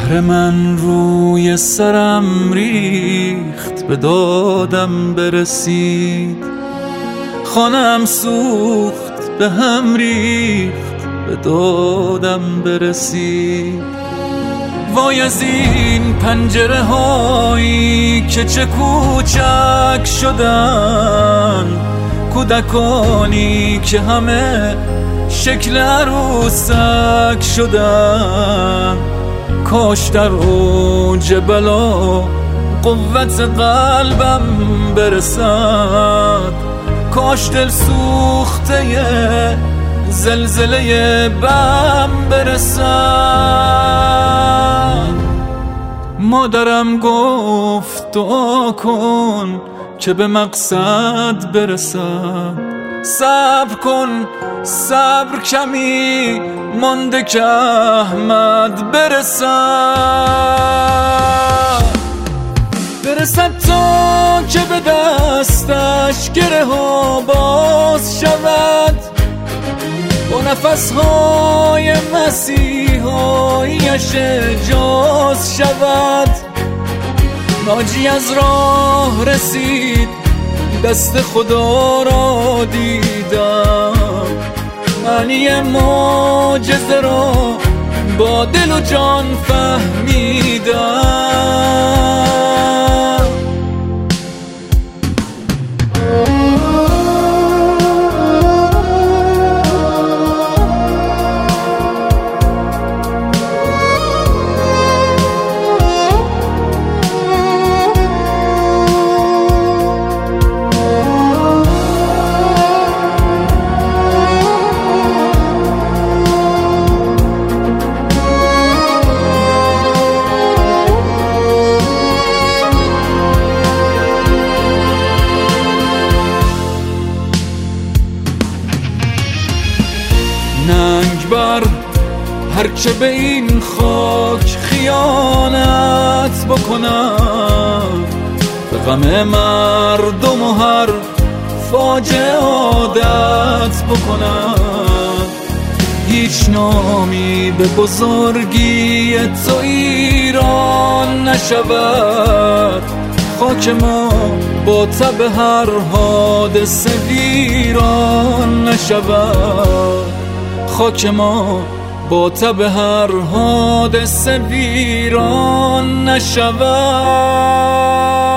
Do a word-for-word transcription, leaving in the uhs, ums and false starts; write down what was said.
قهر من روی سرم ریخت، به دادم برسید. خانم سوخت به هم ریخت، به دادم برسید. وای از این پنجره هایی که چه کوچک شدن، کودکانی که همه شکل عروسک شدن. کاش در اوج بلا قوت قلبم برسد، کاش دل سوخته زلزله بم برسد. مادرم گفت دعا کن که به مقصد برسد. صبر کن صبر کمی مانده که احمد برسد. برسد تا که به دستش گره ها باز شود، با نفسهای مسیحایش اجاز شود. ناجی از راه رسید، دست خدا را دیدم، معنی معجزه را با دل و جان فهمیدم. ننگ بر هرچه به این خاک خیانت بکنم، به غم مردم و هر فاجعه عادت بکنم. هیچ نامی به بزرگی تو ایران نشود، خاک ما با تب هر حادثه ویران نشود. خاک ما با تب هر حادثه ویران نشود.